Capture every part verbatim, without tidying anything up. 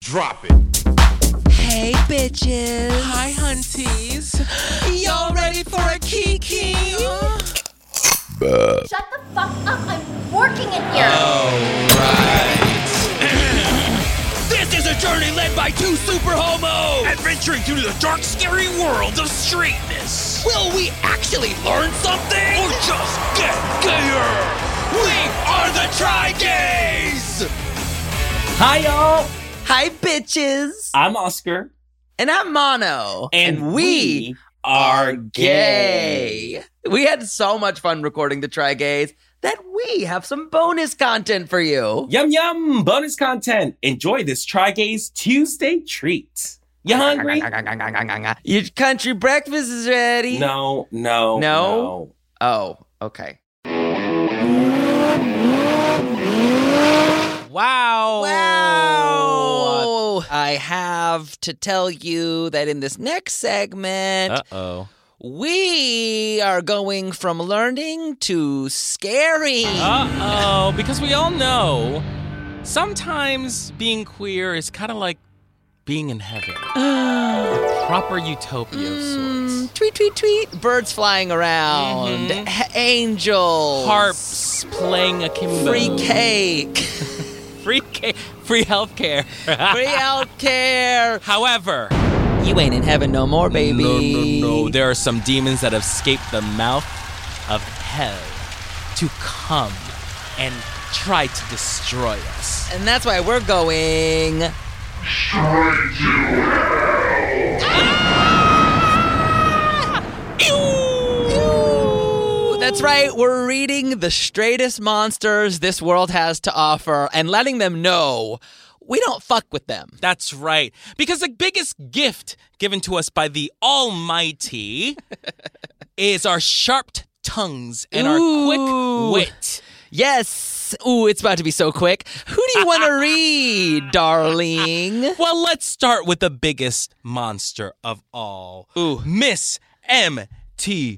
Drop it. Hey, bitches. Hi, hunties. Y'all ready for a kiki? Shut the fuck up. I'm working in here. This is a journey led by two super homos, adventuring through the dark, scary world of straightness. Will we actually learn something? Or just get gayer? We are the Tri-Gays! Hi, y'all. Hi, bitches. I'm Oscar. And I'm Mono. And, we are gay. We had so much fun recording the Tri-Gays that we have some bonus content for you. Yum, yum. Bonus content. Enjoy this Tri-Gays Tuesday treat. You hungry? Your country breakfast is ready. No, no, No? no. Oh, okay. Wow. Wow. I have to tell you that in this next segment, Uh-oh. we are going from learning to scaring. Uh-oh. Because we all know sometimes being queer is kind of like being in heaven. A proper utopia of sorts. Tweet, tweet, tweet. Birds flying around. Mhm. H- angels. Harps playing akimbo. Free cake. Free cake. Free healthcare. Free healthcare. However, You ain't in heaven no more, baby. No, no, no. There are some demons that have escaped the mouth of hell to come and try to destroy us. And that's why we're going... Ew! That's right, we're reading the straightest monsters this world has to offer and letting them know we don't fuck with them. That's right. Because the biggest gift given to us by the Almighty is our sharp tongues and our Ooh. quick wit. Yes. Ooh, it's about to be so quick. Who do you want to read, darling? Well, let's start with the biggest monster of all. Ooh. Miss M T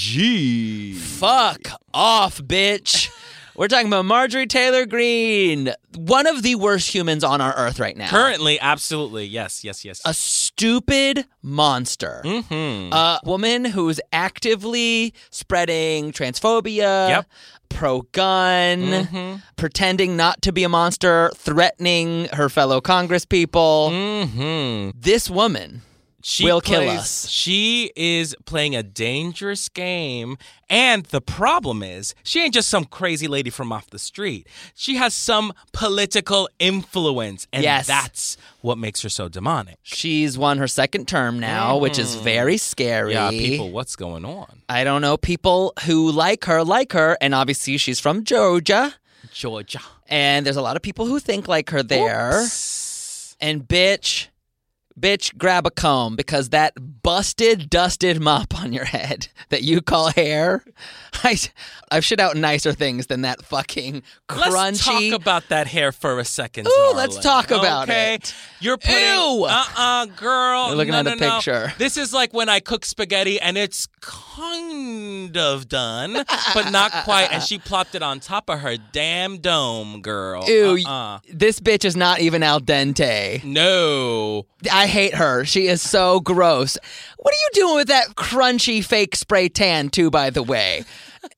G. Fuck off, bitch. We're talking about Marjorie Taylor Greene, one of the worst humans on our earth right now. Currently, absolutely. Yes, yes, yes. A stupid monster. Mm-hmm. A woman who's actively spreading transphobia, Yep. pro-gun, Mm-hmm. pretending not to be a monster, threatening her fellow Congress people. Mm-hmm. This woman She will kill plays- us. She is playing a dangerous game. And the problem is, she ain't just some crazy lady from off the street. She has some political influence. And Yes. that's what makes her so demonic. She's won her second term now, which is very scary. Yeah, people, what's going on? I don't know. People who like her like her, and obviously she's from Georgia, Georgia. and there's a lot of people who think like her there. Oops. And bitch, bitch, grab a comb, because that busted, dusted mop on your head that you call hair, I, I've shit out nicer things than that fucking crunchy. Let's talk about that hair for a second, Ooh, darling. let's talk about okay? it. You're putting... Ew. Uh-uh, girl. You're looking no, at no, a no. picture. This is like when I cook spaghetti and it's kind of done, but not quite. And she plopped it on top of her damn dome, girl. Ew, Uh-uh. this bitch is not even al dente. No. I hate her. She is so gross. What are you doing with that crunchy fake spray tan, too, by the way?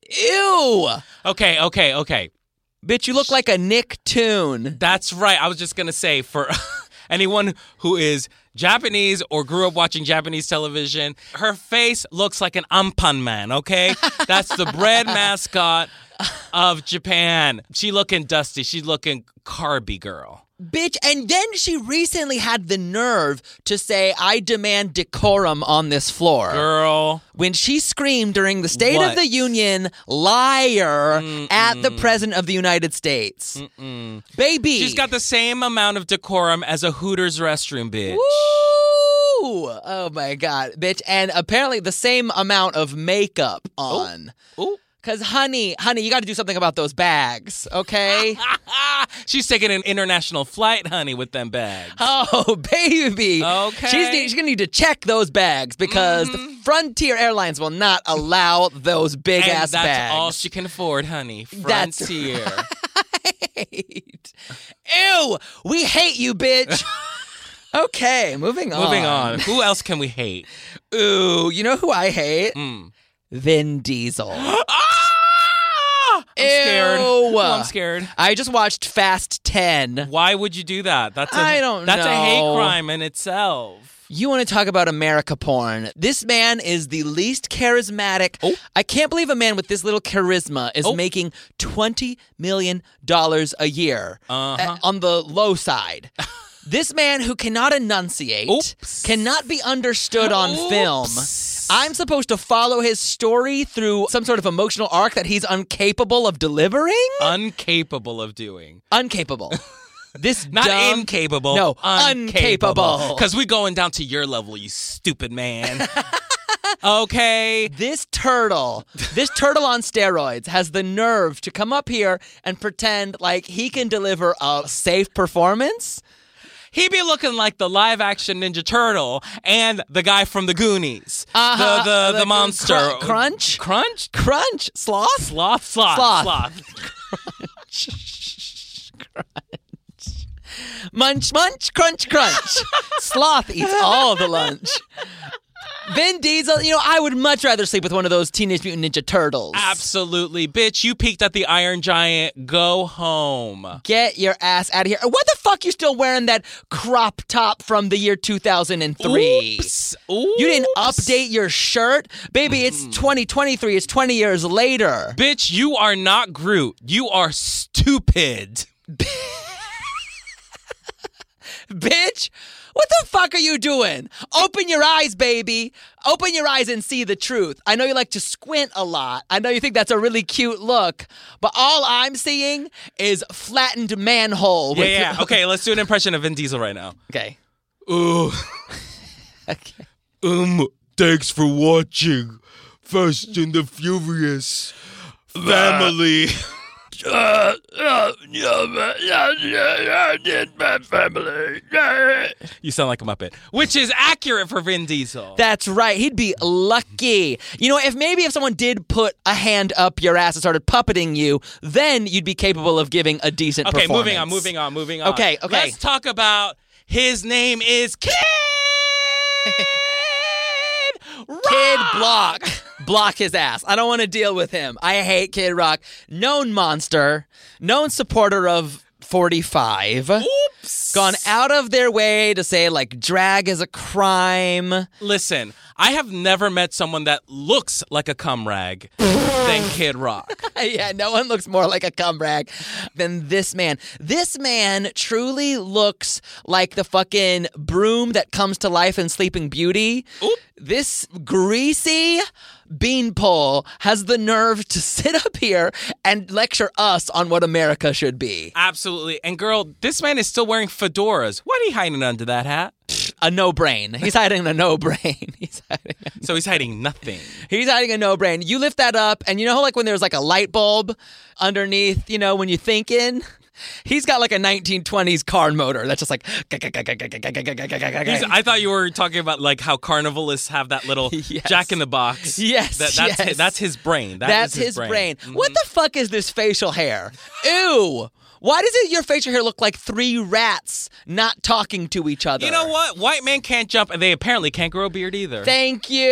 Ew. Okay, okay, okay. Bitch, you look like a Nicktoon. That's right. I was just going to say, for anyone who is Japanese or grew up watching Japanese television, her face looks like an Ampan Man, okay? That's the bread mascot of Japan. She looking dusty. She's looking carby, girl. Bitch, and then she recently had the nerve to say, I demand decorum on this floor. Girl. When she screamed during the State What? of the Union, liar, Mm-mm. at the President of the United States. Mm-mm. Baby. She's got the same amount of decorum as a Hooters restroom, bitch. Woo! Oh my God, bitch. And apparently the same amount of makeup on. Ooh. Because, honey, honey, you got to do something about those bags, okay? She's taking an international flight, honey, with them bags. Oh, baby. Okay. She's, she's going to need to check those bags because Mm-hmm. the Frontier Airlines will not allow those big-ass and that's bags. all she can afford, honey. That's Frontier. right. Ew, we hate you, bitch. Okay, moving on. Moving on. Who else can we hate? Ooh, you know who I hate? Mm. Vin Diesel. Ah! I'm scared. Ew. Oh, I'm scared. I just watched Fast ten. Why would you do that? That's a, I don't That's know. a hate crime in itself. You want to talk about America porn? This man is the least charismatic. Oh. I can't believe a man with this little charisma is Oh. making twenty million dollars a year Uh-huh. uh, on the low side. This man who cannot enunciate, Oops. cannot be understood on Oops. film. I'm supposed to follow his story through some sort of emotional arc that he's incapable of delivering? Uncapable of doing. Incapable. This Not dumb, incapable. No, uncapable. Because we're going down to your level, you stupid man. Okay. This turtle, this turtle on steroids has the nerve to come up here and pretend like he can deliver a safe performance. He be looking like the live-action Ninja Turtle and the guy from the Goonies. Uh-huh. The, the, the, The monster. cr- crunch? Crunch? Crunch? Sloth? Sloth? Sloth. Sloth. Sloth. Munch, munch, crunch, crunch. Sloth eats all the lunch. Vin Diesel, you know, I would much rather sleep with one of those Teenage Mutant Ninja Turtles. Absolutely. Bitch, you peeked at the Iron Giant. Go home. Get your ass out of here. What the fuck you still wearing that crop top from the year two thousand three? Oops. You didn't Oops. update your shirt? Baby, it's twenty twenty-three. It's twenty years later. Bitch, you are not Groot. You are stupid. Bitch, what the fuck are you doing? Open your eyes, baby. Open your eyes and see the truth. I know you like to squint a lot. I know you think that's a really cute look. But all I'm seeing is flattened manhole. Yeah, with yeah. your- Okay, let's do an impression of Vin Diesel right now. Okay. Ooh. Okay. Um, thanks for watching Fast and the Furious family. You sound like a Muppet, which is accurate for Vin Diesel. That's right. He'd be lucky. You know, if maybe if someone did put a hand up your ass and started puppeting you, then you'd be capable of giving a decent okay, performance. moving on, moving on, moving on. Okay, okay. Let's talk about his name is Kid Rock. Kid Block. Block his ass. I don't want to deal with him. I hate Kid Rock. Known monster. Known supporter of forty-five. Oops. Gone out of their way to say, like, drag is a crime. Listen, I have never met someone that looks like a cum rag than Kid Rock. Yeah, no one looks more like a cum rag than this man. This man truly looks like the fucking broom that comes to life in Sleeping Beauty. Oop. This greasy beanpole has the nerve to sit up here and lecture us on what America should be. Absolutely. And girl, this man is still wearing fedoras. What are he hiding under that hat? A no-brain. He's hiding a no-brain. He's hiding a So he's hiding nothing. He's hiding a no-brain. You lift that up, and you know how, like, when there's, like, a light bulb underneath, you know, when you're thinking? He's got, like, a nineteen twenties car motor that's just like... He's, I thought you were talking about like how carnivalists have that little Yes. Jack in the Box. Yes, That, that's, yes. His, that's his brain. That That's is his brain. Mhm. What the fuck is this facial hair? Ew! Why does it, your facial hair look like three rats not talking to each other? You know what? White men can't jump, and they apparently can't grow a beard either. Thank you.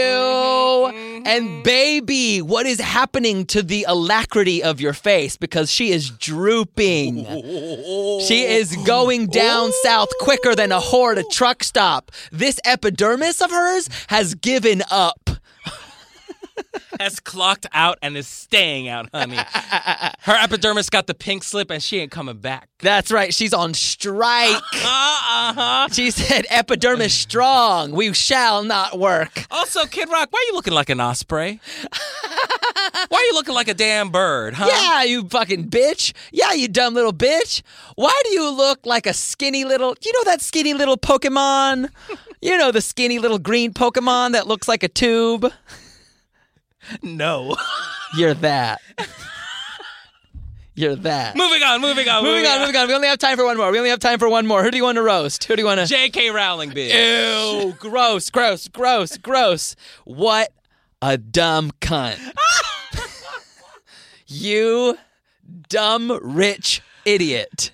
And baby, what is happening to the alacrity of your face? Because she is drooping. She is going down south quicker than a whore at a truck stop. This epidermis of hers has given up. Has clocked out and is staying out, honey. Her epidermis got the pink slip, and she ain't coming back. That's right. She's on strike. Uh-huh. She said, epidermis strong. We shall not work. Also, Kid Rock, why are you looking like an osprey? Why are you looking like a damn bird, huh? Yeah, you fucking bitch. Yeah, you dumb little bitch. Why do you look like a skinny little, you know that skinny little Pokemon? You know the skinny little green Pokemon that looks like a tube? No. You're that. You're that. Moving on, moving on, Moving on, moving on. We only have time for one more. We only have time for one more. Who do you want to roast? Who do you want to... J K. Rowling, bitch. Ew, gross, gross, gross, gross. What a dumb cunt. You dumb rich idiot.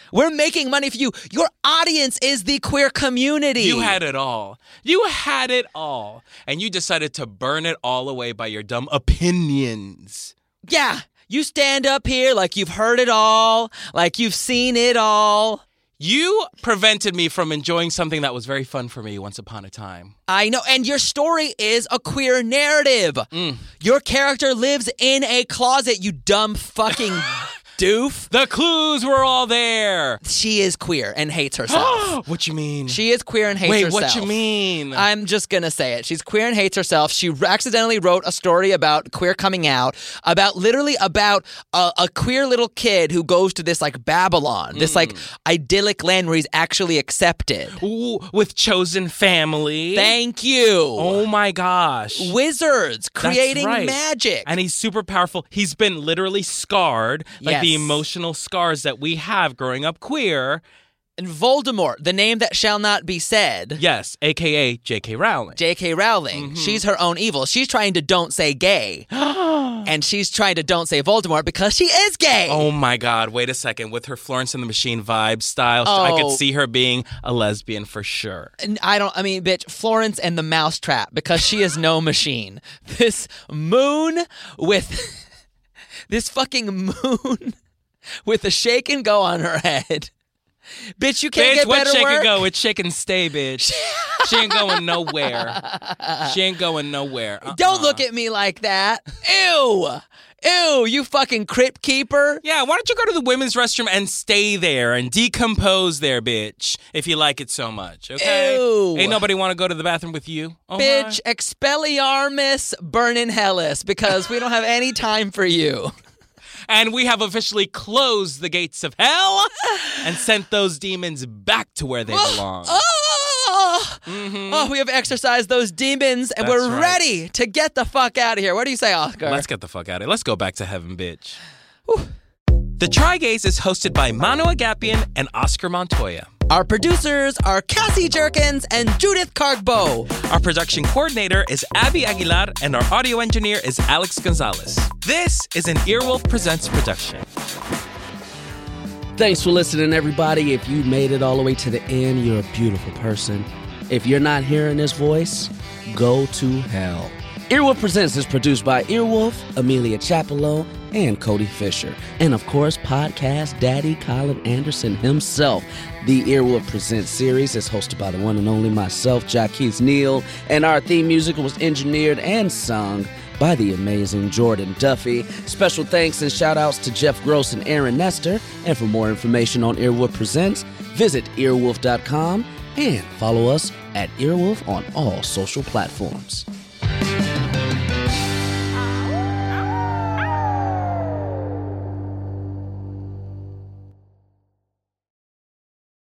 We're making money for you. Your audience is the queer community. You had it all. You had it all. And you decided to burn it all away by your dumb opinions. Yeah. You stand up here like you've heard it all, like you've seen it all. You prevented me from enjoying something that was very fun for me once upon a time. I know, and your story is a queer narrative. Mm. Your character lives in a closet, you dumb fucking doof. The clues were all there. She is queer and hates herself. What you mean? She is queer and hates Wait, herself. what you mean? I'm just going to say it. She's queer and hates herself. She accidentally wrote a story about queer coming out, about literally about a, a queer little kid who goes to this like Babylon, this Mm. like idyllic land where he's actually accepted. Ooh, with chosen family. Thank you. Oh my gosh. Wizards creating right. magic. And he's super powerful. He's been literally scarred, like Yes. the emotional scars that we have growing up queer. And Voldemort, the name that shall not be said. Yes, a k a. J K. Rowling. J K. Rowling. Mm-hmm. She's her own evil. She's trying to don't say gay. And she's trying to don't say Voldemort because she is gay. Oh my God, wait a second. With her Florence and the Machine vibe style, I Oh. could see her being a lesbian for sure. And I don't, I mean, bitch, Florence and the Mousetrap, because she is no machine. This moon with, this fucking moon with a shake and go on her head. Bitch, you can't Bitch, get what better shake work? and go? It's shake and stay, bitch. She ain't going nowhere. She ain't going nowhere. Uh-uh. Don't look at me like that. Ew. Ew, you fucking crypt keeper. Yeah, why don't you go to the women's restroom and stay there and decompose there, bitch, if you like it so much, okay? Ew. Ain't nobody want to go to the bathroom with you? Oh, Bitch, my. Expelliarmus burn in Hellas because we don't have any time for you. And we have officially closed the gates of hell and sent those demons back to where they belong. Oh, Mhm. oh, we have exorcised those demons and That's we're right. ready to get the fuck out of here. What do you say, Oscar? Let's get the fuck out of here. Let's go back to heaven, bitch. The Tri-Gaze is hosted by Manu Agapian and Oscar Montoya. Our producers are Cassie Jerkins and Judith Cargbo. Our production coordinator is Abby Aguilar, and our audio engineer is Alex Gonzalez. This is an Earwolf Presents production. Thanks for listening, everybody. If you made it all the way to the end, you're a beautiful person. If you're not hearing this voice, go to hell. Earwolf Presents is produced by Earwolf, Amelia Chapello, and Cody Fisher. And of course, podcast daddy Colin Anderson himself. The Earwolf Presents series is hosted by the one and only myself, Jaquez Neal, and our theme music was engineered and sung by the amazing Jordan Duffy. Special thanks and shout outs to Jeff Gross and Aaron Nestor. And for more information on Earwolf Presents, visit earwolf dot com and follow us at Earwolf on all social platforms.